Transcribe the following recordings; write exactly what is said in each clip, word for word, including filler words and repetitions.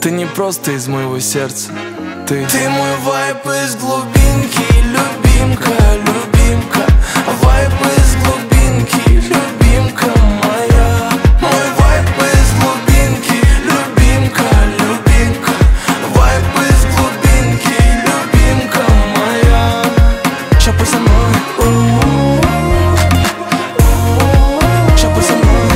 Ты не просто из моего сердца, ты Ты мой вайб из глубинки, любимка, любимка. Вайб из глубинки, любимка моя. Мой вайб из глубинки, любимка, любимка. Вайб из глубинки, любимка моя. Шапай со мной, шапай со мной,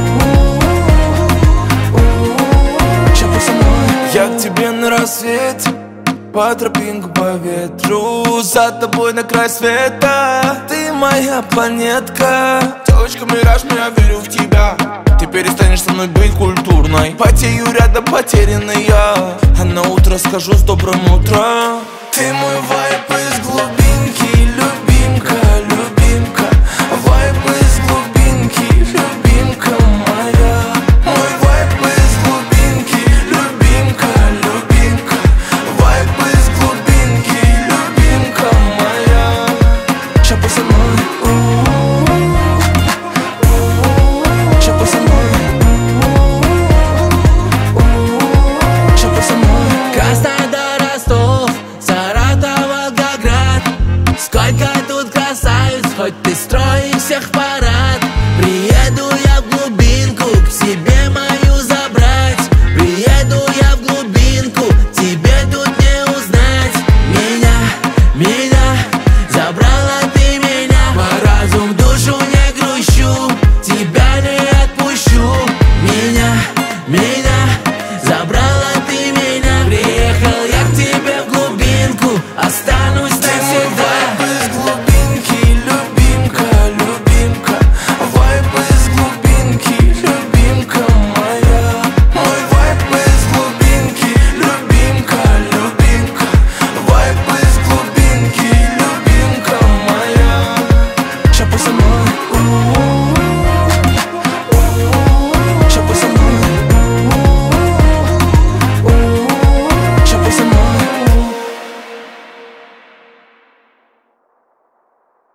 шапай со мной. Я к тебе на рассвете, по тропинку, по ветру, за тобой на край света. Ты моя планетка, девочка мираж, но я верю в тебя. Ты перестанешь со мной быть культурной. Потею рядом, потерянный я, а на утро скажу с добрым утром. Ты мой вайб из